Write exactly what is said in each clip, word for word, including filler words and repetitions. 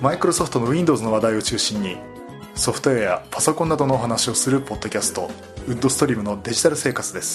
マイクロソフトの Windows の話題を中心にソフトウェアやパソコンなどのお話をするポッドキャスト、ウッドストリームのデジタル生活です。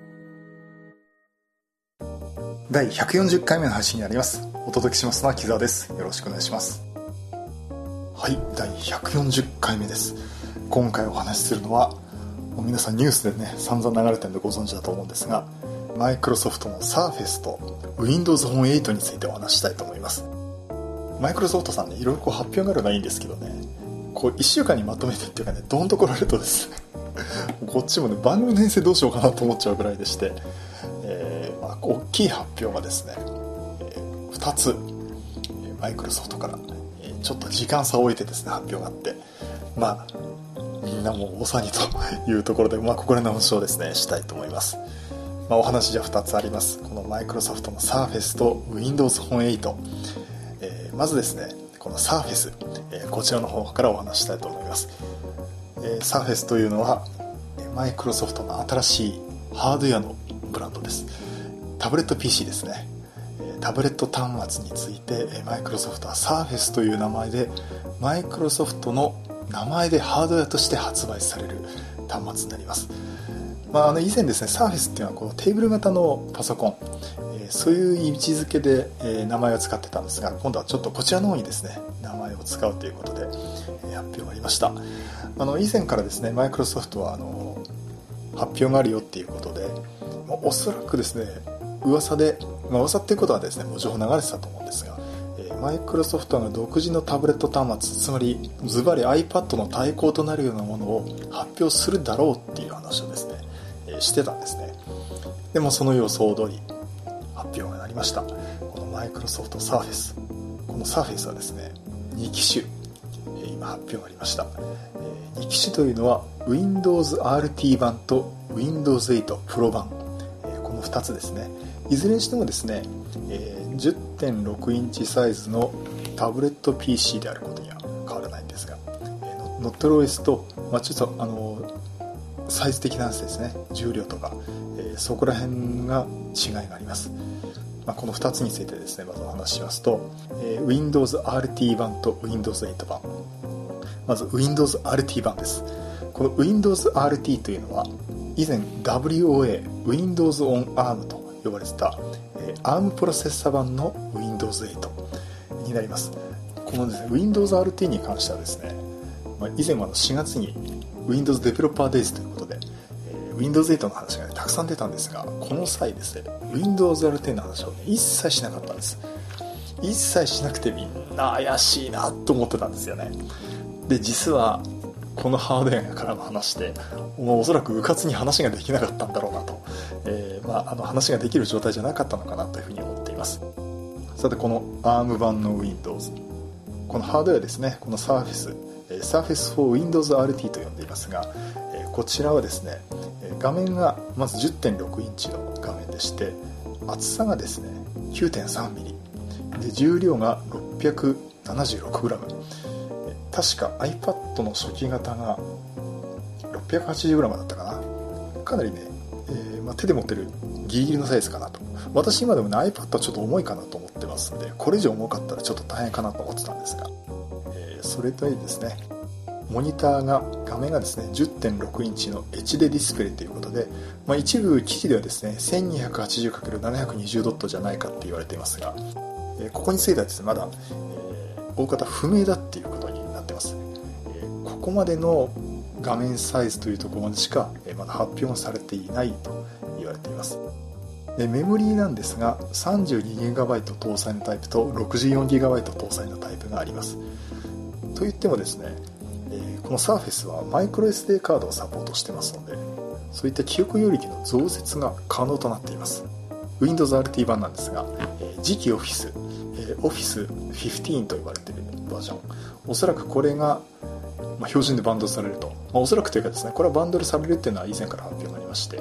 だいひゃくよんじゅっかいめの配信になります。お届けしますのは木澤です。よろしくお願いします。はい、だいひゃくよんじゅっかいめです。今回お話しするのは、もう皆さんニュースでね散々流れてるんでご存知だと思うんですが、マイクロソフトの Surface と Windows フォンエイトについてお話ししたいと思います。マイクロソフトさんね、いろいろこう発表があるのはいいんですけどね、こういっしゅうかんにまとめてっていうかね、ドーンと来られるとですねこっちもね番組の編成どうしようかなと思っちゃうぐらいでして、えーまあ、大きい発表がですね、えー、ふたつマイクロソフトから、えー、ちょっと時間差を置いてですね発表があって、まあみんなもう大騒ぎというところで、まあ、ここら辺の話をですねしたいと思います。まあ、お話じゃふたつあります。このマイクロソフトの Surface と Windows フォンエイト、えー、まずですねこの Surface、えー、こちらの方からお話したいと思います。えー、Surface というのはマイクロソフトの新しいハードウェアのブランドです。タブレット ピーシー ですね。タブレット端末についてマイクロソフトは Surface という名前で、マイクロソフトの名前でハードウェアとして発売される端末になります。まあ、あの以前ですね Surface っていうのはこうテーブル型のパソコン、えー、そういう位置づけで、えー、名前を使ってたんですが、今度はちょっとこちらの方にですね名前を使うということで、えー、発表がありました。あの以前からですねマイクロソフトはあの発表があるよっていうことで、まあ、おそらくですね噂で、まあ、噂っていうことはですねもう情報流れてたと思うんですが、マイクロソフトが独自のタブレット端末、つまりズバリ iPad の対抗となるようなものを発表するだろうっていう話をですね、えー、してたんですね。でもその予想通り発表がなりました。このマイクロソフト Surface、 この Surface はですねに機種、えー、今発表がありました。えー、に機種というのは Windows アールティー 版と Windows エイト Pro 版、えー、このふたつですね。いずれにしてもですね、えー、じゅってんろくインチサイズのタブレット ピーシー であることには変わらないんですが、えー、ノットローエスと、まあ、ちょっとあのサイズ的な話ですね、重量とか、えー、そこら辺が違いがあります。まあ、このふたつについてですねまずお話ししますと、えー、Windows アールティー 版と Windows エイト 版。まず Windows アールティー 版です。この Windows アールティー というのは以前 ダブリューオーエー Windows on アーム と呼ばれてた アーム プロセッサ版の Windows エイトになります。このですね Windows アールティー に関してはですね、まあ、以前はしがつに Windows Developer Days ということで、えー、Windows エイトの話が、ね、たくさん出たんですが、この際ですね Windows アールティー の話を、ね、一切しなかったんです。一切しなくてみんな怪しいなと思ってたんですよね。で実はこのハードウェアからの話でもうおそらく迂闊に話ができなかったんだろうなと、えーまあ、あの話ができる状態じゃなかったのかなというふうに思っています。さてこの アーム 版の Windows、 このハードウェアですね、この Surface、えー、Surface for Windows アールティー と呼んでいますが、えー、こちらはですね画面がまず じゅってんろくインチの画面でして、厚さがですね きゅうてんさんミリで、重量が ろっぴゃくななじゅうろくグラム、確か iPad の初期型が ろっぴゃくはちじゅうグラム だったかな。かなりね、えーまあ、手で持ってるギリギリのサイズかなと。私今でもね iPad はちょっと重いかなと思ってますんで、これ以上重かったらちょっと大変かなと思ってたんですが、えー、それといいですね、モニターが画面がですね じゅってんろくインチの エイチディー ディスプレイということで、まあ、一部機器ではですね せんにひゃくはちじゅうかけるななひゃくにじゅう ドットじゃないかって言われていますが、えー、ここについてはですねまだ、えー、大方不明だっていうことになってます。えー、ここまでの画面サイズというところまでしか、えー、まだ発表されていないと言われています。でメモリーなんですが さんじゅうにギガバイト 搭載のタイプと ろくじゅうよんギガバイト 搭載のタイプがあります。といってもですね、えー、この Surface はマイクロ エスディー カードをサポートしてますので、そういった記憶容力の増設が可能となっています。 Windows アールティー 版なんですが、えー、次期 Office、えー、Office じゅうごと呼ばれているバージョン、おそらくこれが、まあ、標準でバンドルされると、まあ、おそらくというかですね、これはバンドルされるっていうのは以前から発表がありまして、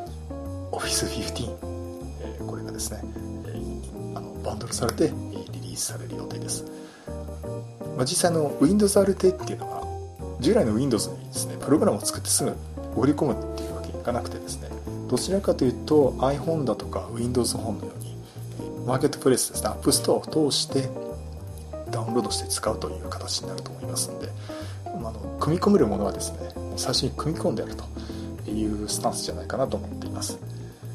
Office じゅうご、えー、これがですね、えー、あのバンドルされて、えー、リリースされる予定です。まあ、実際の Windows アールティー っていうのは従来の Windows にですねプログラムを作ってすぐ送り込むっていうわけにいかなくてですね、どちらかというと iPhone だとか Windows フォンのようにマーケットプレイスですね、 App Store を通してダウンロードして使うという形になると思いますので、まあ、あの組み込めるものはですねもう最初に組み込んでやるというスタンスじゃないかなと思っています。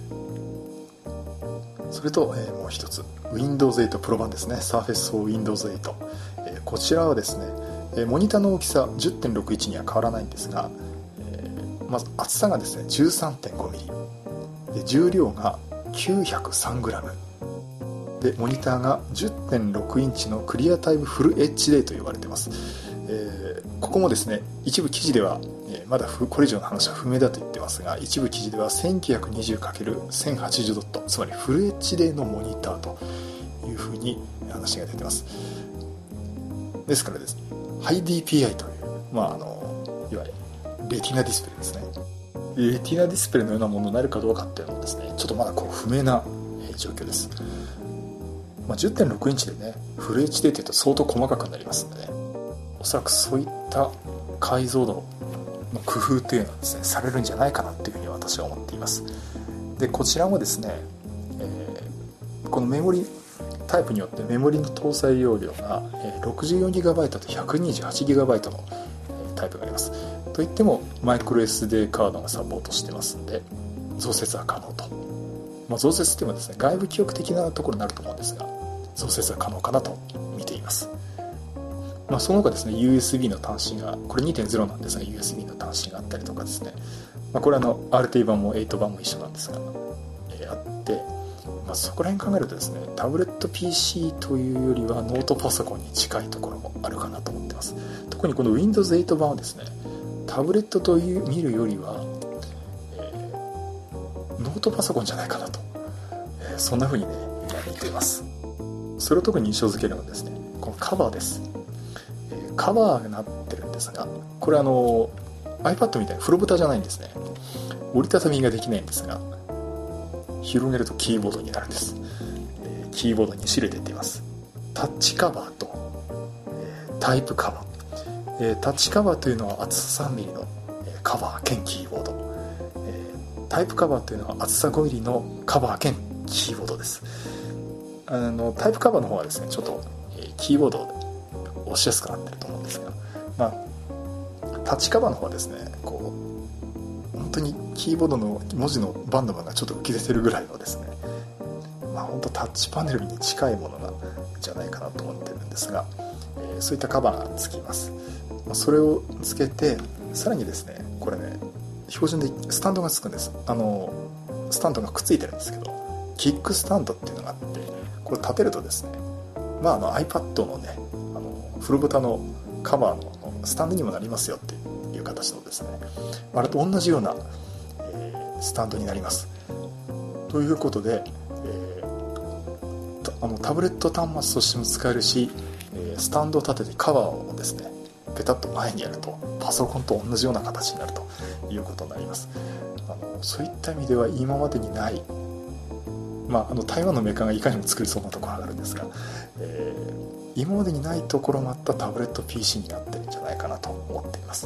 それと、えー、もう一つ ウィンドウズエイト プロ版ですね。 Surface for ウィンドウズエイト、えー、こちらはですね、えー、モニターの大きさ じゅってんろくいち には変わらないんですが、えー、まず厚さがですね じゅうさんてんごミリ で、重量が きゅうひゃくさんグラム で、モニターが じゅってんろくインチのクリアタイムフル エイチディー と言われています。えー、ここもですね一部記事では、えー、まだこれ以上の話は不明だと言ってますが、一部記事では せんきゅうひゃくにじゅうかけるせんはちじゅう ドット、つまりフル エイチディー のモニターというふうに話が出てます。ですからですね、ハイ ディーピーアイ という、まあ、あのいわゆるレティナディスプレイですね。レティナディスプレイのようなものになるかどうかっていうのもですねちょっとまだこう不明な状況です。まあ、じゅってんろくインチでねフル エイチディー というと相当細かくなりますので、ね、おそらくそういった解像度の工夫というのはですねされるんじゃないかなというふうに私は思っています。でこちらもですね、えー、このメモリタイプによってメモリの搭載容量が ろくじゅうよんギガバイト と ひゃくにじゅうはちギガバイト のタイプがあります。といってもマイクロ エスディー カードがサポートしてますので増設は可能と、まあ、増設というのはですね外部記憶的なところになると思うんですが、増設は可能かなと見ています。まあ、その他ですね ユーエスビー の端子がこれ にてんゼロ なんですが ユーエスビー の端子があったりとかですね、まあ、これはあの アールティー 版もはち版も一緒なんですが、えー、あって、まあ、そこら辺考えるとですねタブレット ピーシー というよりはノートパソコンに近いところもあるかなと思ってます。特にこの ウィンドウズエイト 版はですねタブレットという見るよりは、えー、ノートパソコンじゃないかなと、えー、そんな風にね見ています。それを特に印象づけるのはですねこのカバーです。カバーになってるんですが、これあの iPad みたいな風呂蓋じゃないんですね。折りたたみができないんですが、広げるとキーボードになるんです。キーボードに種類出ています。タッチカバーとタイプカバー。タッチカバーというのは厚ささんミリのカバー兼キーボード、タイプカバーというのは厚さごミリのカバー兼キーボードです。あのタイプカバーの方はですねちょっとキーボードで押しやすくなってると思うんですが、まあ、タッチカバーの方はですねこう本当にキーボードの文字のバンドマンがちょっと浮き出てるぐらいのですね、まあ、本当タッチパネルに近いものなんじゃないかなと思ってるんですが、えー、そういったカバーがつきます。まあ、それをつけてさらにですねこれね標準でスタンドがつくんです。あのスタンドがくっついてるんですけどキックスタンドっていうのがあってこれ立てるとですね、まあ、あの iPad のねフル蓋のカバーのスタンドにもなりますよっていう形のですねあれと同じような、えー、スタンドになります。ということで、えー、あのタブレット端末としても使えるし、えー、スタンドを立ててカバーをですねペタッと前にやるとパソコンと同じような形になるということになります。あのそういった意味では今までにない、まあ、あの台湾のメーカーがいかにも作りそうなところがあるんですが、えー今までにないところもあったタブレット ピーシー になってるんじゃないかなと思っています。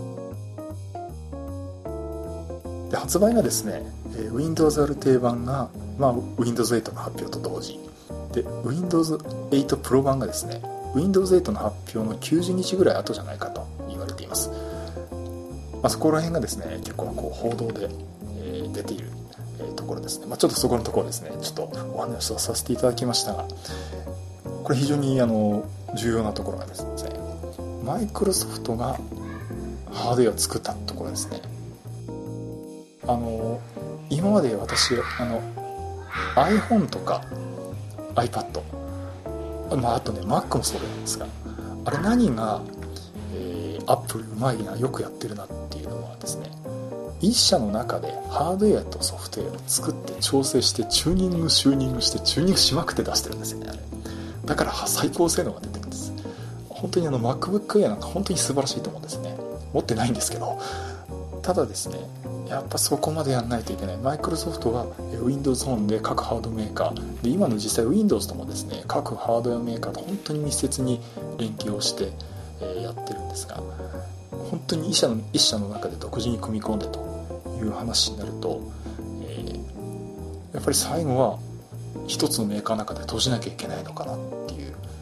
で発売がですね Windows アールティー 版が、まあ、ウィンドウズエイト の発表と同時で ウィンドウズエイト プロ 版がですね ウィンドウズエイト の発表のきゅうじゅうにちぐらい後じゃないかと言われています。まあ、そこら辺がですね結構こう報道で、えー、出ている、えー、ところですね、まあ、ちょっとそこのところですねちょっとお話をさせていただきましたが、これ非常にあの重要なところがですねマイクロソフトがハードウェアを作ったところですね。あの今まで私あの iPhone とか iPad、まあ、あとね Mac もそうなんですが、あれ何が、えー、Apple うまいなよくやってるなっていうのはですね一社の中でハードウェアとソフトウェアを作って調整してチューニングチューニングしてチューニングしまくって出してるんですよね。あれだから最高性能が出てるんです。本当にあの MacBook Air なんか本当に素晴らしいと思うんですね。持ってないんですけど、ただですねやっぱそこまでやらないといけない。マイクロソフトは Windows Phone で各ハードメーカーで、今の実際 Windows ともですね各ハードウェアメーカーと本当に密接に連携をしてやってるんですが、本当に一社の一社の中で独自に組み込んでという話になると、えー、やっぱり最後は一つのメーカーの中で閉じなきゃいけないのかなっていう方向に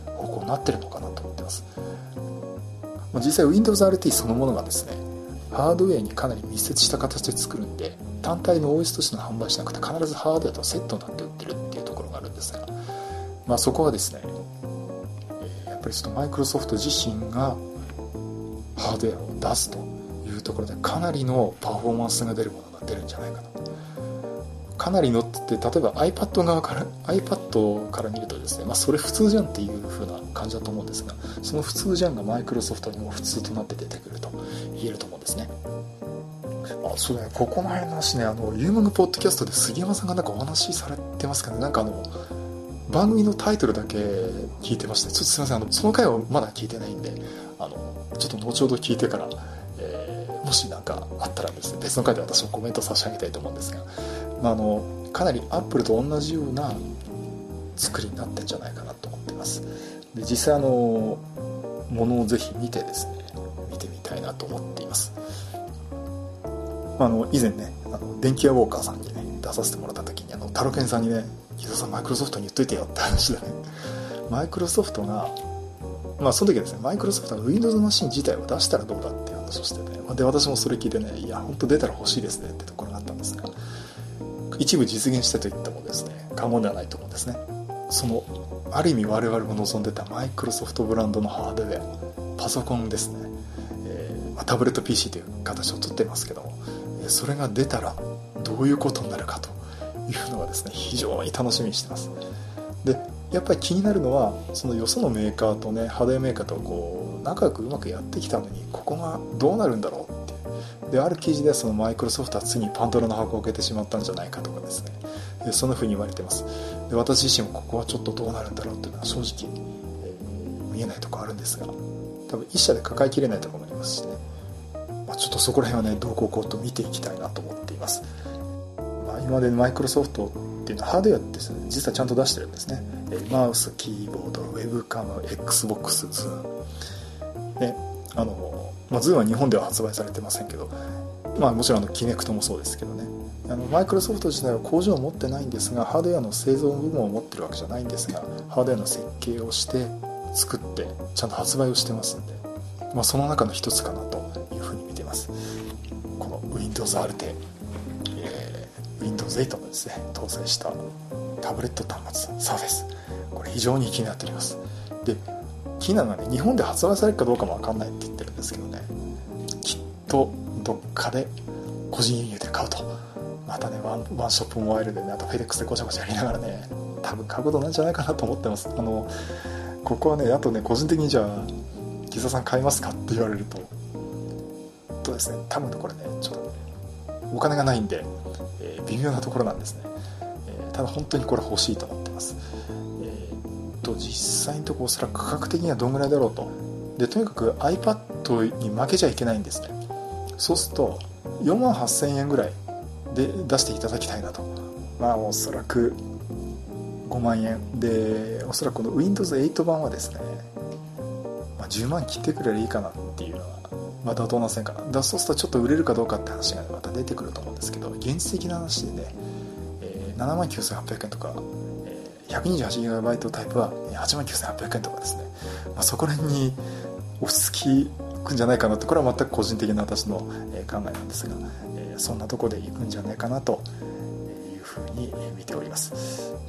うなってるのかなと思ってます。実際 Windows アールティー そのものがですね、ハードウェアにかなり密接した形で作るんで、単体の オーエス としての販売しなくて必ずハードウェアとセットになって売ってるっていうところがあるんですが、まあ、そこはですね、やっぱりちょっとマイクロソフト自身がハードウェアを出すというところでかなりのパフォーマンスが出るものが出るんじゃないかな。かなりのって言って、例えば iPad 側から iPad から見るとですね、まあ、それ普通じゃんっていう風な感じだと思うんですが、その普通じゃんがマイクロソフトにも普通となって出てくると言えると思うんですね。あ、そうだね、ここの辺の話ね、あのユーマグポッドキャストで杉山さんがなんかお話しされてますかね。なんかあの番組のタイトルだけ聞いてました。ちょっとすいません、あのその回はまだ聞いてないんで、あのちょっと後ほど聞いてから、えー、もし何かあったらですね、別の回で私もコメント差し上げたいと思うんですが、まあ、あのかなりアップルと同じような作りになってんじゃないかなと思っています。で、実際あのものをぜひ見てですね、見てみたいなと思っています。あの以前ね、あの電気屋ウォーカーさんにね出させてもらった時に、あのタロケンさんにね、木戸さんマイクロソフトに言っといてよって話でね、マイクロソフトが、まあその時はですね、マイクロソフトが Windows マシン自体を出したらどうだっていう話をしてね、で私もそれ聞いてね、いや本当出たら欲しいですねってところがあったんですが、一部実現したといってもですね、過言ではないと思うんですね。そのある意味我々も望んでたマイクロソフトブランドのハードウェア、パソコンですね、えー、タブレット ピーシー という形をとってますけども、それが出たらどういうことになるかというのがですね、非常に楽しみにしてます。で、やっぱり気になるのは、そのよそのメーカーとね、ハードウェアメーカーとこう仲良くうまくやってきたのに、ここがどうなるんだろうっていう。で、ある記事ではそのマイクロソフトはついにパンドラの箱を開けてしまったんじゃないかとかですね、そんな風に言われてます。で、私自身もここはちょっとどうなるんだろうっていうのは正直、えー、見えないところあるんですが、多分一社で抱えきれないところもありますしね、まあ、ちょっとそこら辺はね、どうこうこうと見ていきたいなと思っています。まあ、今までマイクロソフトっていうのはハードウェアってですね、実はちゃんと出してるんですね。マウス、キーボード、ウェブカム、Xbox、ズーム、ね、あの、まあ、ズームは日本では発売されてませんけど、まあ、もちろんあのキネクトもそうですけどね、あのマイクロソフト自体は工場を持ってないんですが、ハードウェアの製造部門を持ってるわけじゃないんですが、ハードウェアの設計をして作ってちゃんと発売をしてますんで、まあ、その中の一つかなというふうに見ています。この Windows アールティー、えー、Windows エイトのですね搭載したタブレット端末 Surface、 これ非常に気になっております。で、気になるのはね、日本で発売されるかどうかも分かんないって言ってるんですけどね、きっとどっかで個人輸入で買うと、またねワン、ワンショップモバイルでね、あとフェデックスでごちゃごちゃやりながらね、多分買うことなんじゃないかなと思ってます。あのここはね、あとね、個人的にじゃあ木澤さん買いますかって言われるととですね、多分これね、ちょっとお金がないんで、えー、微妙なところなんですね。えー、ただ本当にこれ欲しいと思ってます。えー、と実際のところおそらく価格的にはどんぐらいだろうと。で、とにかく iPad に負けちゃいけないんですね。そうするとよんまんはっせんえんぐらいで出していただきたいなと。まあおそらくごまんえんで、おそらくこの Windows エイト版はですね、まあ、じゅうまん切ってくればいいかなっていうのは、まあ、妥当な線かな。だそうするとちょっと売れるかどうかって話がまた出てくると思うんですけど、現実的な話でね、えー、ななまんきゅうせんはっぴゃくえんとか、えー、ひゃくにじゅうはちギガバイト タイプははちまんきゅうせんはっぴゃくえんとかですね、まあ、そこら辺に落ち着くんじゃないかなって、これは全く個人的な私の考えなんですが、えー、そんなとこで行くんじゃないかなというふうに見ております。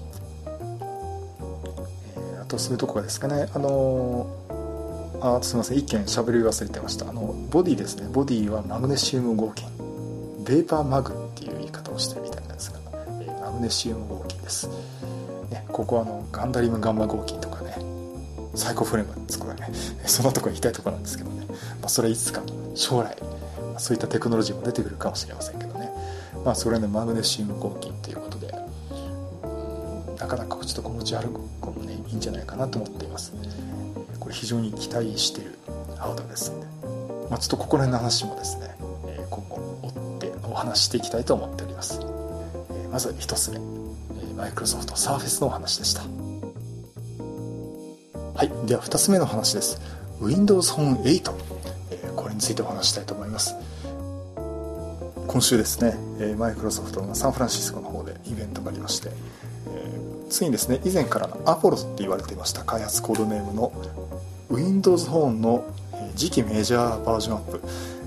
えー、あとそういうところですかね。あのーあすみません、一件喋り忘れてました。あのボディですね、ボディはマグネシウム合金、ベーパーマグっていう言い方をしてるみたいなんですが、えー、マグネシウム合金です、ね、ここはあのガンダリウムガンマ合金とかね、サイコフレームですからね、そんなところに行きたいところなんですけどね、まあ、それいつか将来そういったテクノロジーも出てくるかもしれませんけどね、まあ、それね、マグネシウム合金ということで、なかなかちょっと気持ち悪くもね、いいんじゃないかなと思っています。これ非常に期待しているハードですので、まあ、ちょっとここら辺の話もですね、えー、今後追ってお話ししていきたいと思っております。えー、まずひとつめ、マイクロソフト Surface のお話でした。はい、ではふたつめの話です。 Windows Phone エイト、えー、これについてお話したいと思います。今週ですね、マイクロソフトがサンフランシスコの方でイベントがありまして、えーついにですね、以前からのアポロって言われていました開発コードネームの Windows Phone の次期メジャーバージョンアップ、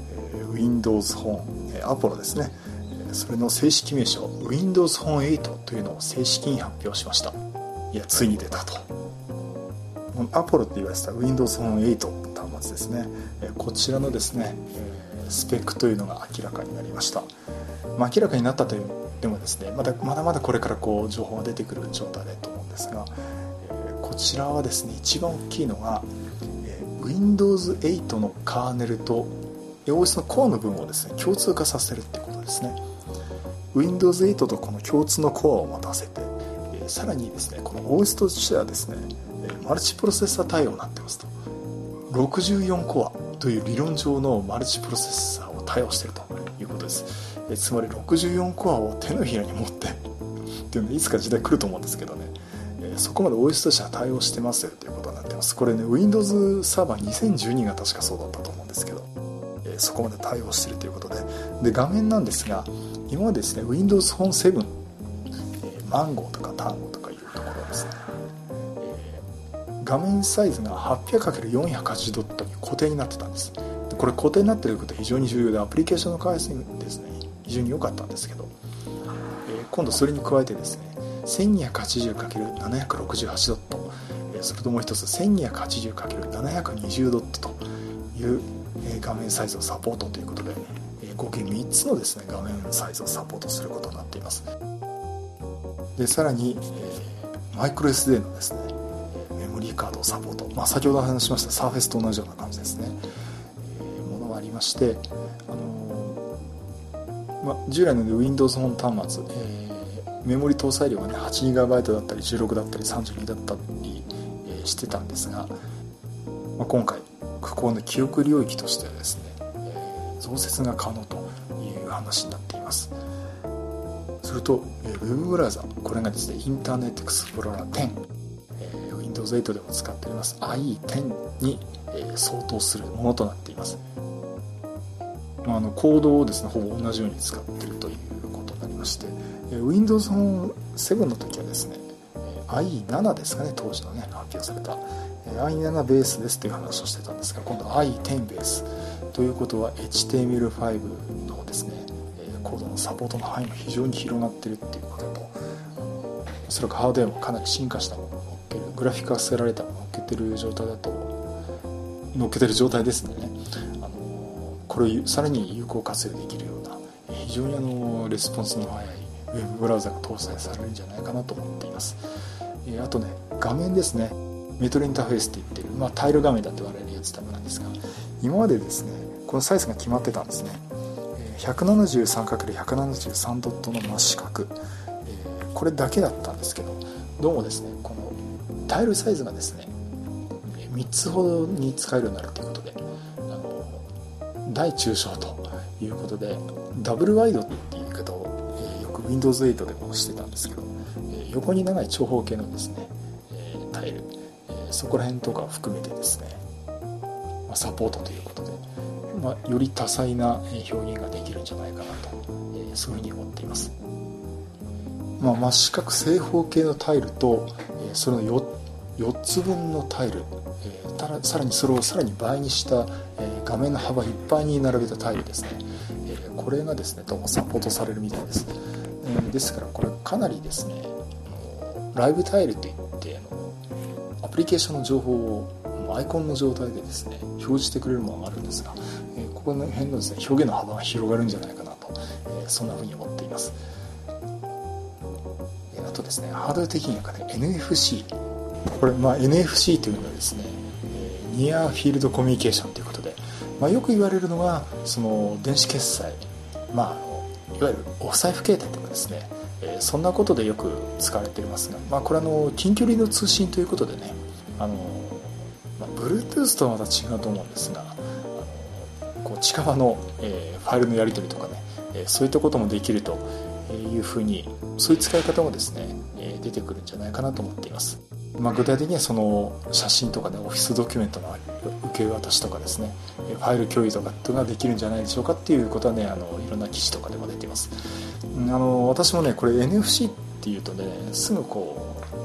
Windows Phone アポロですね、それの正式名称 Windows Phone エイトというのを正式に発表しました。いや、ついに出たと。アポロって言われてた Windows Phone エイト端末ですね、こちらのですねスペックというのが明らかになりました。まあ、明らかになったというでもですね、まだまだまだこれからこう情報が出てくる状態だと思うんですが、えー、こちらはですね、一番大きいのが、えー、ウィンドウズエイト のカーネルと オーエス のコアの部分をですね共通化させるってことですね。 ウィンドウズエイト とこの共通のコアを持たせて、えー、さらにですねこの オーエス としてはですねマルチプロセッサー対応になってますと。ろくじゅうよんコアという理論上のマルチプロセッサーを対応しているということです。えつまりろくじゅうよんコアを手のひらに持ってっていうのはいつか時代来ると思うんですけどね、えそこまで オーエス としては対応してますよということになってます。これね Windows サーバーにせんじゅうにが確かそうだったと思うんですけど、えそこまで対応しているということで、で画面なんですが今までですね Windows Phone セブン、えマンゴーとかタンゴとかいうところですね、画面サイズが はっぴゃくかけるよんひゃくはちじゅう ドットに固定になってたんです。でこれ固定になっていることは非常に重要で、アプリケーションの開発にですね非常に良かったんですけど、えー、今度それに加えてですね せんにひゃくはちじゅうかけるななひゃくろくじゅうはち ドット、えー、それともう一つ せんにひゃくはちじゅうかけるななひゃくにじゅう ドットという、えー、画面サイズをサポートということで、えー、合計みっつのですね画面サイズをサポートすることになっています。でさらに、えー、マイクロ エスディー のですねメモリーカードをサポート、まあ、先ほど話しました Surface と同じような感じですね、えー、ものがありまして、あのーまあ、従来の Windows Phone 端末、えー、メモリ搭載量が、ね、はちギガバイト だったりじゅうろくだったりさんじゅうにだったり、えー、してたんですが、まあ、今回空港の記憶領域としてはですね、えー、増設が可能という話になっています。すると、えー、Web ブラウザこれがですねインターネットエクスプローラーテン、Windows エイトでも使っております アイイーテン に相当するものとなっています。あのコードをですねほぼ同じように使っているということになりまして、 Windows セブンの時はですね アイイーセブン ですかね、当時のね発表された アイイーセブン ベースですという話をしてたんですが、今度は アイイーテン ベースということは エイチティーエムエルファイブ のですねコードのサポートの範囲が非常に広がっているっていうことと、おそらくハードウェアもかなり進化したものをグラフィックアクセラレーターを乗っけてる状態だと乗っけてる状態ですのでね、あのこれをさらに有効活用できるような非常にあのレスポンスの速いウェブブラウザが搭載されるんじゃないかなと思っています。えー、あとね画面ですね、メトロインターフェースって言ってる、まあ、タイル画面だと言われるやつなんですが、今までですねこのサイズが決まってたんですね。 ひゃくななじゅうさんかけるひゃくななじゅうさん ドットの真四角、えー、これだけだったんですけど、どうもですねこのタイルサイズがですねみっつほどに使えるようになるということで、あの大中小ということでダブルワイドっていう言い方を、えー、よく Windows エイトでもしてたんですけど、えー、横に長い長方形のですね、えー、タイル、えー、そこら辺とかを含めてですね、まあ、サポートということで、まあ、より多彩な表現ができるんじゃないかなと、えー、そういうふうに思っています。まあ、真四角正方形のタイルと、えー、その 4, よっつぶんのタイル、えー、たらさらにそれをさらに倍にした、えー、画面の幅いっぱいに並べたタイルですね、えー、これがですねどうもサポートされるみたいです。えー、ですからこれかなりですねライブタイルといってあのアプリケーションの情報をアイコンの状態でですね表示してくれるものがあるんですが、えー、ここの辺のですね表現の幅が広がるんじゃないかなと、えー、そんなふうに思っています。あとですねハードウェア的には、ね、エヌエフシー これ、まあ、エヌエフシー というのはですねニアフィールドコミュニケーションということで、まあ、よく言われるのがその電子決済、まあ、あのいわゆるお財布携帯とかですね、えー、そんなことでよく使われていますが、まあ、これはあの近距離の通信ということでね、あの、まあ、Bluetooth とはまた違うと思うんですが、あのこう近場の、えー、ファイルのやり取りとかね、えー、そういったこともできるというふうに、そういう使い方もですね出てくるんじゃないかなと思っています。まあ、具体的にはその写真とかねオフィスドキュメントの受け渡しとかですねファイル共有とかっていうのができるんじゃないでしょうかっていうことはねあのいろんな記事とかでも出ています。あの私もねこれ エヌエフシー っていうとねすぐこ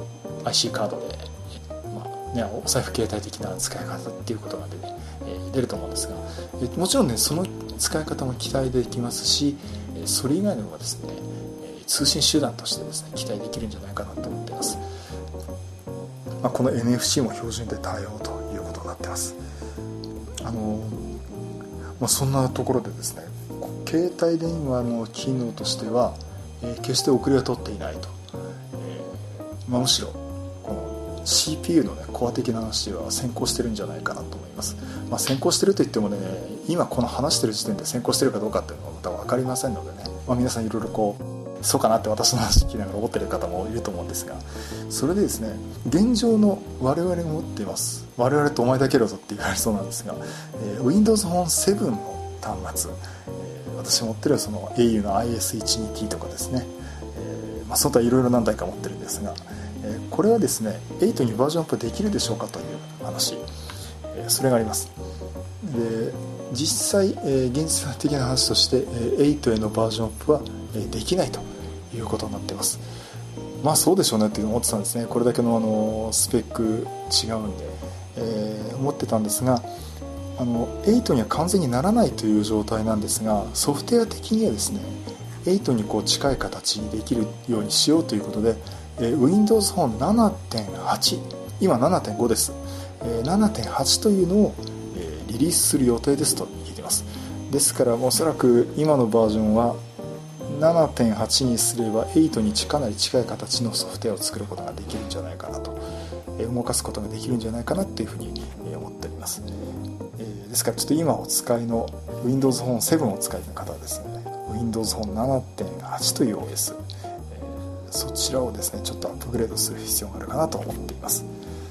アイシー カードで、まあね、お財布携帯的な使い方っていうことが出,、ねえー、出ると思うんですが、えもちろんねその使い方も期待できますし、それ以外のもですね通信手段としてですね期待できるんじゃないかなと思っています。 まあ、この エヌエフシー も標準で対応ということになっています。あの、まあ、そんなところでですね携帯電話の機能としては、えー、決して遅れは取っていないと、えーまあ、むしろこの シーピーユー の、ね、コア的な話は先行してるんじゃないかなと思います。まあ、先行してるといってもね今この話してる時点で先行してるかどうかっていうのはまた分かりませんのでね、まあ、皆さんいろいろこうそうかなって私の話聞きながら思ってる方もいると思うんですが、それでですね現状の我々が持っています我々とお前だけだぞって言われそうなんですが、えー、Windows フォンセブンの端末、えー、私持ってるその エーユー の アイエスじゅうにティー とかですね、えーまあ、その他いろいろ何台か持ってるんですが、えー、これはですねエイトにバージョンアップできるでしょうかという話、えー、それがあります。で実際、えー、現実的な話として、えー、エイトへのバージョンアップは、えー、できないということになっています。まあそうでしょうねって思ってたんですね。これだけの、あのスペック違うんで、えー、思ってたんですが、あのエイトには完全にならないという状態なんですが、ソフトウェア的にはですねエイトにこう近い形にできるようにしようということで、えー、Windows フォン ななてんはち 今 ななてんご です、えー、ななてんはち というのを、えー、リリースする予定ですと聞いています。ですからおそらく今のバージョンはななてんはち にすればエイトにかなり近い形のソフトウェアを作ることができるんじゃないかなと、動かすことができるんじゃないかなというふうに思っております。ですからちょっと今お使いの Windows フォンセブンをお使いの方はですね Windows フォン ななてんはち という オーエス、そちらをですねちょっとアップグレードする必要があるかなと思っています。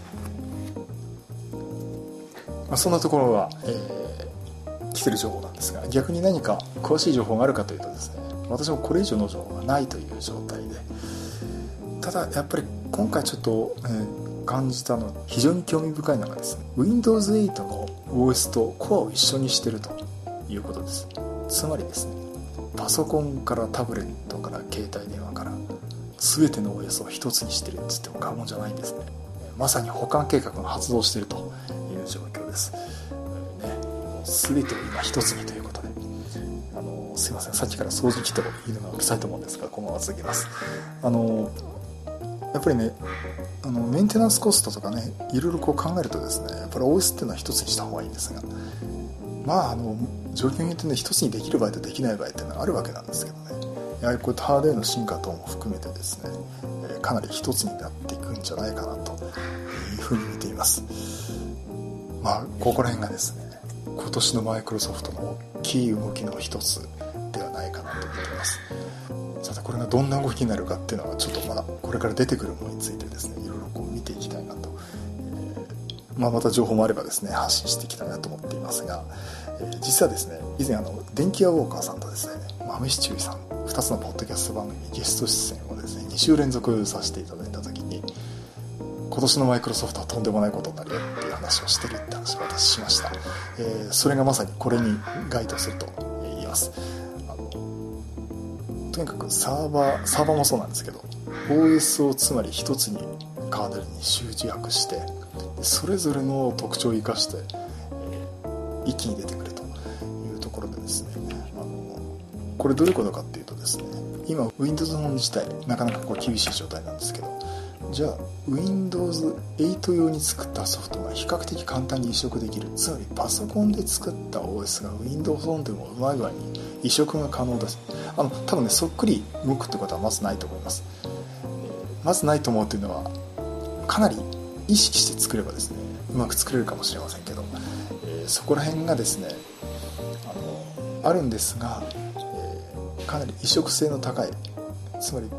まあ、そんなところが、えー、来てる情報なんですが、逆に何か詳しい情報があるかというとですね私もこれ以上の情報がないという状態で、ただやっぱり今回ちょっと、えー、感じたのは非常に興味深いのがですね ウィンドウズエイト の オーエス とコアを一緒にしてるということです。つまりですねパソコンからタブレットから携帯電話から全ての オーエス を一つにしてるって言っても過言じゃないんですね。まさに保管計画が発動しているという状況です、えーね、全てを今一つにということで、あのすいませんさっきから掃除機というのがうるさいと思うんですがこのまま続けます。あのやっぱりねあのメンテナンスコストとかねいろいろこう考えるとですねやっぱり オーエス っていうのは一つにした方がいいんですが、まああの状況によってね一つにできる場合とできない場合っていうのがあるわけなんですけどね、やはりこういったハードウェアの進化等も含めてですねかなり一つになっていくんじゃないかなというふうに見ています。まあここら辺がですね今年のマイクロソフトの大きい動きの一つではないかなと思っています。さてこれがどんな動きになるかっていうのはちょっとまだこれから出てくるものについてですねいろいろこう見ていきたいなと、えーまあ、また情報もあればですね発信していきたいなと思っていますが、えー、実はですね以前あの電気屋ウォーカーさんとですね豆七中さんふたつのポッドキャスト番組にゲスト出演をですねに週連続させていただいた時に今年のマイクロソフトはとんでもないことになるよっていう話をしてるって話を私しました、えー、それがまさにこれに該当すると言います。あのとにかくサーバーサーバーもそうなんですけど オーエス をつまり一つにカーネルに集約してそれぞれの特徴を生かして、えー、一気に出てくるというところでですねあのこれどういうことかっていうとですね今 Windows フォン自体なかなかこう厳しい状態なんですけど、じゃあ ウィンドウズエイト 用に作ったソフトが比較的簡単に移植できる、つまりパソコンで作った オーエス が Windows フォンでもうまい具合に移植が可能です。あの多分ねそっくり動くってことはまずないと思います。えー、まずないと思うというのはかなり意識して作ればですねうまく作れるかもしれませんけど、えー、そこら辺がですねあのあるんですが、えー、かなり移植性の高い、つまり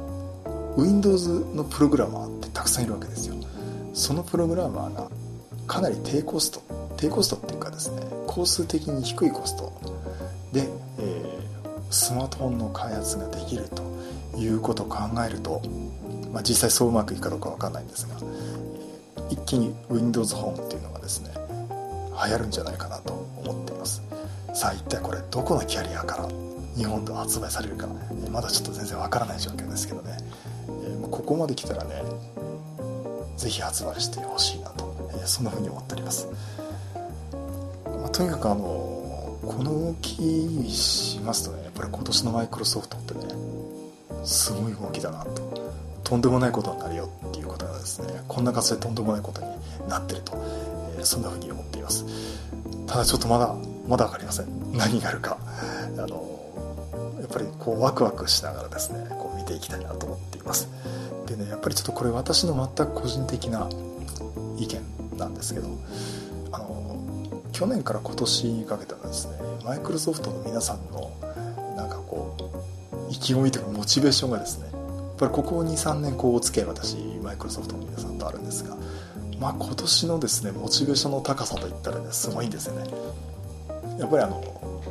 Windows のプログラマーってたくさんいるわけですよ。そのプログラマーがかなり低コスト低コストっていうかですね工数的に低いコストで、えー、スマートフォンの開発ができるということを考えると、まあ、実際そううまくいくかどうか分かんないんですが、えー、一気に Windows フォンっていうのがですね流行るんじゃないかなと思っています。さあ一体これどこのキャリアから日本で発売されるか、まだちょっと全然わからない状況ですけどね、ここまで来たらねぜひ発売してほしいなと、えー、そんなふうに思っております。まあ、とにかくあのこの動きしますとね、やっぱり今年のマイクロソフトってね、すごい動きだなと、とんでもないことになるよっていうことがですね、こんな形でとんでもないことになってると、えー、そんなふうに思っています。ただちょっとまだまだ分かりません、何があるか。あのやっぱりこうワクワクしながらですね、こう見ていきたいなと思っています。でね、やっぱりちょっとこれ私の全く個人的な意見なんですけど、あの去年から今年にかけてはですね、マイクロソフトの皆さんのなんかこう意気込みというかモチベーションがですね、やっぱりここ にさんねんこうお付き合い私マイクロソフトの皆さんとあるんですが、まあ今年のですねモチベーションの高さといったらね、すごいんですよね。やっぱりあの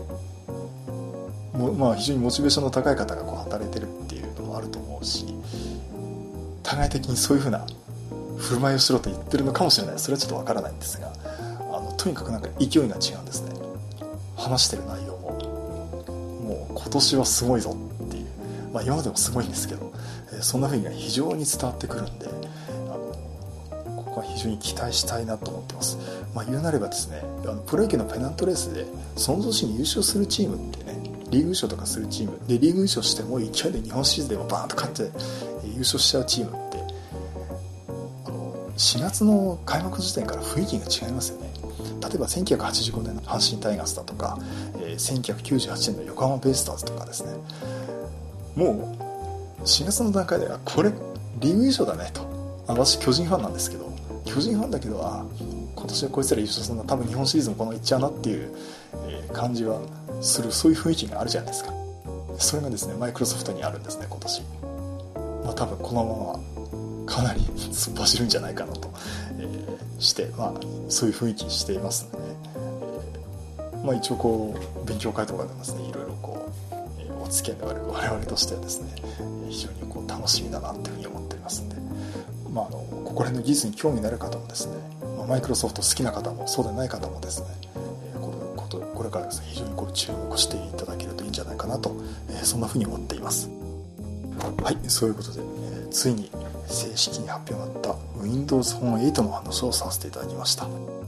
も、まあ、非常にモチベーションの高い方がこう働いてるっていうのもあると思うし、対外的にそういう風な振る舞いをしろと言ってるのかもしれない、それはちょっとわからないんですが、あのとにかくなんか勢いが違うんですね。話してる内容ももう今年はすごいぞっていう、まあ今までもすごいんですけど、えー、そんな風に非常に伝わってくるんで、あのここは非常に期待したいなと思ってます。まあ言うなればですね、あのプロ野球のペナントレースでその年に優勝するチームってね、リーグ優勝とかするチームで、リーグ優勝しても勢いで日本シリーズでもバーンと勝って優勝しちゃうチームって、あのしがつの開幕時点から雰囲気が違いますよね。例えばせんきゅうひゃくはちじゅうごねんの阪神タイガースだとか、えー、せんきゅうひゃくきゅうじゅうはちねんの横浜ベイスターズとかですね、もうしがつの段階ではこれリーグ優勝だねと、私巨人ファンなんですけど、巨人ファンだけど、あ今年はこいつら優勝するの多分日本シリーズもこのいっちゃうなっていう、えー、感じはする、そういう雰囲気があるじゃないですか。それがですねマイクロソフトにあるんですね今年。まあ多分このままかなり突っ走るんじゃないかなと、えー、して、まあそういう雰囲気していますので、ね、えー、まあ一応こう勉強会とかでもですね、いろいろこう、えー、お付き合いのある我々としてはですね、非常にこう楽しみだなというふうに思っていますので、まああのここら辺の技術に興味のある方もですね、まあ、マイクロソフト好きな方もそうでない方もですね、これからですね非常にこう注目していただけるといいんじゃないかなと、えー、そんなふうに思っています。はい、そういうことで、えー、ついに正式に発表になった ウィンドウズ フォンエイトの話をさせていただきました。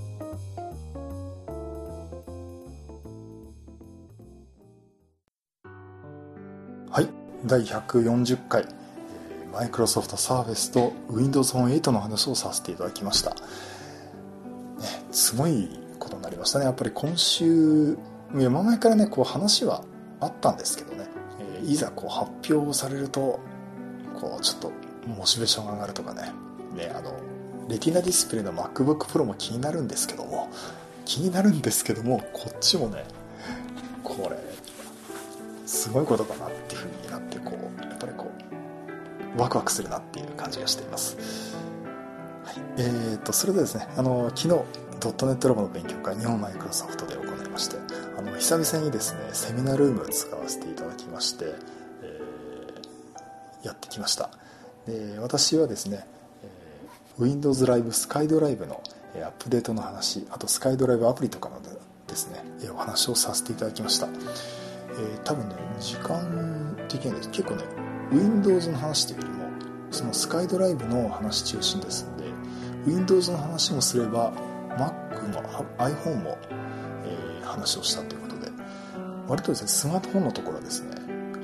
はい、だいひゃくよんじゅっかいマイクロソフトサーフェスと ウィンドウズ フォンエイトの話をさせていただきました、ね、すごいことになりましたね。やっぱり今週今前からねこう話はあったんですけどね、えー、いざこう発表されるとこうちょっとモチベーションが上がるとかね、ねあのレティナディスプレイの MacBook Pro も気になるんですけども気になるんですけどもこっちもねこれすごいことだなっていう風になって、こうやっぱりこうワクワクするなっていう感じがしています。はい、えーとそれでですね、あの昨日ドットネットラボの勉強会日本マイクロソフトで行いまして、あの久々にですねセミナールームを使わせていただきまして、えー、やってきました。で私はですね、えー、Windows Live スカイドライブのアップデートの話、あとスカイドライブアプリとかのですねお話をさせていただきました。えー、多分ね時間的には結構ね Windows の話というよりもそのスカイドライブの話中心ですので、 Windows の話もすれば Mac も iPhone も、えー、話をしたということで、割とですねスマートフォンのところはですね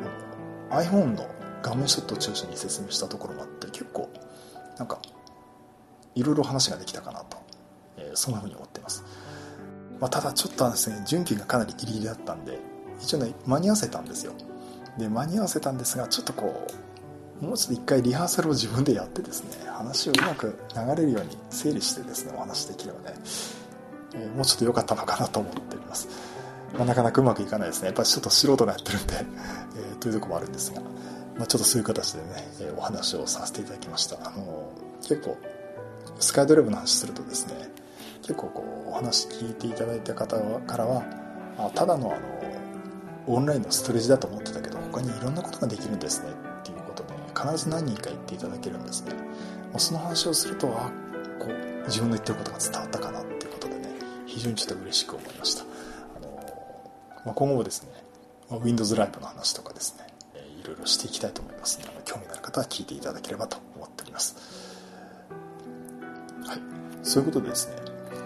iPhone の画面ショットを中心に説明したところもあって、結構なんかいろいろ話ができたかなと、えー、そんなふうに思っています。まあ、ただちょっとですね準備がかなりギリギリだったんで一応ね間に合わせたんですよ。で間に合わせたんですが、ちょっとこうもうちょっと一回リハーサルを自分でやってですね、話をうまく流れるように整理してですねお話できればね、えー、もうちょっと良かったのかなと思っております。まあ、なかなかうまくいかないですね。やっぱりちょっと素人がやってるんで、えー、というところもあるんですが、まあ、ちょっとそういう形でね、えー、お話をさせていただきました。あのー、結構スカイドライブの話するとですね、結構こうお話聞いていただいた方からは、あただのあのオンラインのストレージだと思ってたけど他にいろんなことができるんですねっていうことで、必ず何人か言っていただけるんですね。その話をすると、あこう自分の言ってることが伝わったかなっていうことでね、非常にちょっと嬉しく思いました。あの、まあ、今後もですね Windows Live の話とかですね、いろいろしていきたいと思いますので、興味のある方は聞いていただければと思っております。 そういうことでですね、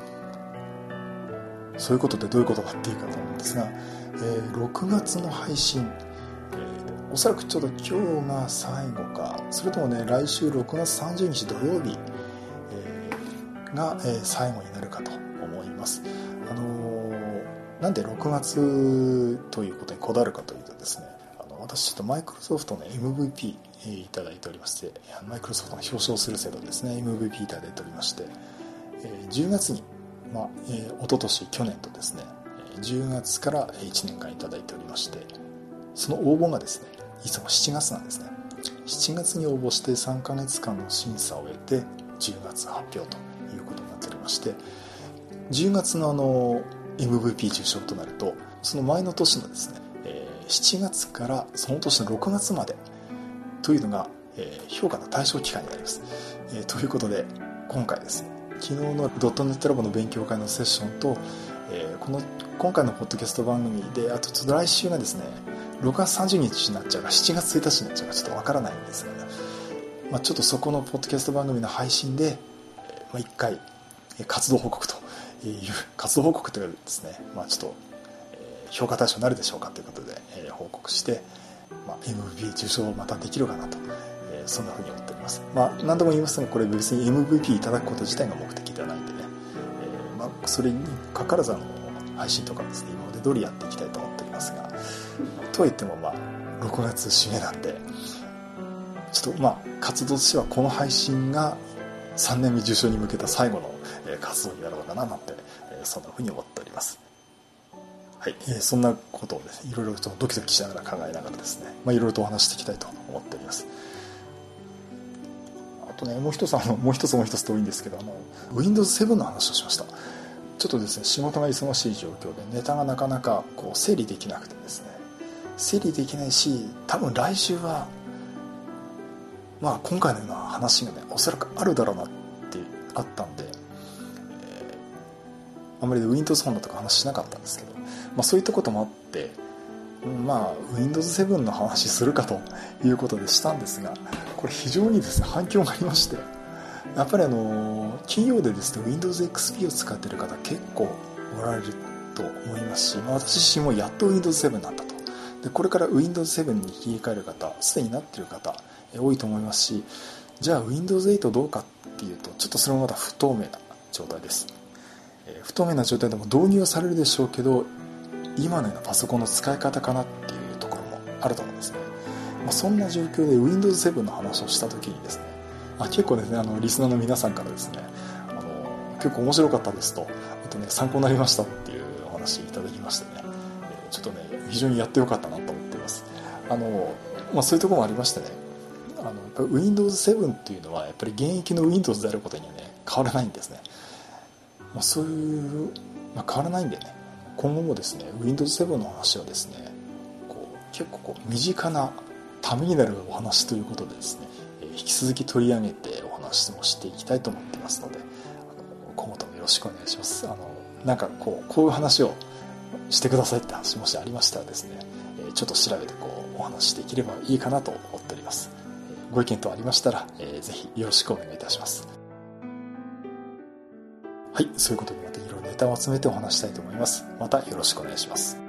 そういうことってどういうことかっていうかと思うんですが、えー、ろくがつの配信、えー、おそらくちょっと今日が最後か、それともね来週ろくがつさんじゅうにち土曜日、えー、が、えー、最後になるかと思います。あのー、なんでろくがつということにこだわるかというとですね、あの私ちょっとマイクロソフトの エムブイピー、えー、いただいておりまして、マイクロソフトの表彰する制度ですね、 エムブイピー いただいておりまして、えー、じゅうがつにまあえー、一昨年去年とですねじゅうがつからいちねんかんいただいておりまして、その応募がですねいつもしちがつなんですね。しちがつに応募してさんかげつかんの審査を得てじゅうがつ発表ということになっておりまして、じゅうがつのあの エムブイピー 受賞となると、その前の年のですね、えー、しちがつからその年のろくがつまでというのが、えー、評価の対象期間になります。えー、ということで今回ですね、昨日のドットネットラボの勉強会のセッションと、えー、この今回のポッドキャスト番組で、あとちょっと来週がですねろくがつさんじゅうにちになっちゃうかしちがつついたちになっちゃうかちょっとわからないんですが、ね、まあ、ちょっとそこのポッドキャスト番組の配信で、まあ、いっかい活動報告という活動報告というかですね、まあ、ちょっと、えー、評価対象になるでしょうかということで、えー、報告して、まあ、エムブイピー 受賞またできるかなと、そんなふうに思っております。まあ、何度も言いますが、これ別に エムブイピー いただくこと自体が目的ではないんでね、えーまあ、それにかかわらずあの配信とかですね、今まで通りやっていきたいと思っておりますが、とはいってもまあろくがつ締めなんで、ちょっとまあ活動としてはこの配信がさんねんめ受賞に向けた最後の活動になるのかななんて、そんなふうに思っております。はい、えー、そんなことをですね、いろいろとドキドキしながら考えながらですね、まあ、いろいろとお話していきたいと思っております。あとね、もう一つあのもう一つもう一つと多いんですけど、あの ウィンドウズセブン の話をしました。ちょっとですね、仕事が忙しい状況でネタがなかなかこう整理できなくてですね、整理できないし、多分来週はまあ今回のような話がねおそらくあるだろうなってあったんで、えー、あまり ウィンドウズ フォンだとか話しなかったんですけど、まあ、そういったこともあってまあ ウィンドウズセブン の話するかということでしたんですが、これ非常にですね反響がありまして、やっぱりあの企業でですね ウィンドウズエックスピー を使っている方結構おられると思いますし、まあ、私自身もやっと ウィンドウズセブン になったと。でこれから ウィンドウズセブン に切り替える方、すでになっている方多いと思いますし、じゃあ ウィンドウズエイト どうかっていうとちょっとそれもまだ不透明な状態です。えー、不透明な状態でも導入はされるでしょうけど、今のようなパソコンの使い方かなっていうところもあると思うんですね。まあ、そんな状況で ウィンドウズセブン の話をした時にですね、あ結構ですねあのリスナーの皆さんからですね、あの結構面白かったですと、あとね参考になりましたっていうお話いただきましてね、えー、ちょっとね非常にやってよかったなと思っています。あの、まあ、そういうところもありましてね、あの ウィンドウズセブン っていうのはやっぱり現役の Windows であることにはね変わらないんですね。まあ、そういう、まあ、変わらないんでね、今後もですね ウィンドウズセブン の話はですねこう結構こう身近なためになるお話ということでですね、引き続き取り上げてお話もしていきたいと思っていますので、あの今後ともよろしくお願いします。あのなんかこうこういう話をしてくださいって話もしありましたらですね、ちょっと調べてこうお話できればいいかなと思っております。ご意見等ありましたら、えー、ぜひよろしくお願いいたします。はい、そういうことでまたいろいろネタを集めてお話したいと思います。またよろしくお願いします。